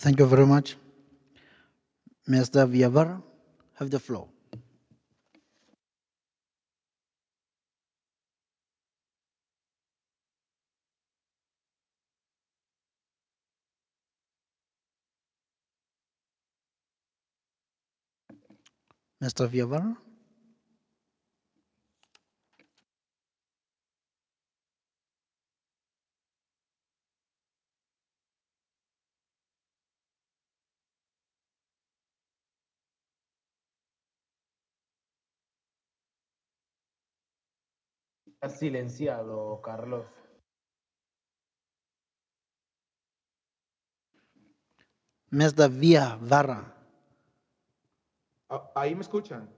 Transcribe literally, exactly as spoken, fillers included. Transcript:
Thank you very much. Mister Villavar, have the floor. Mister Villavar? Estás silenciado, Carlos. Mister Villavarra. Ah, ahí me escuchan.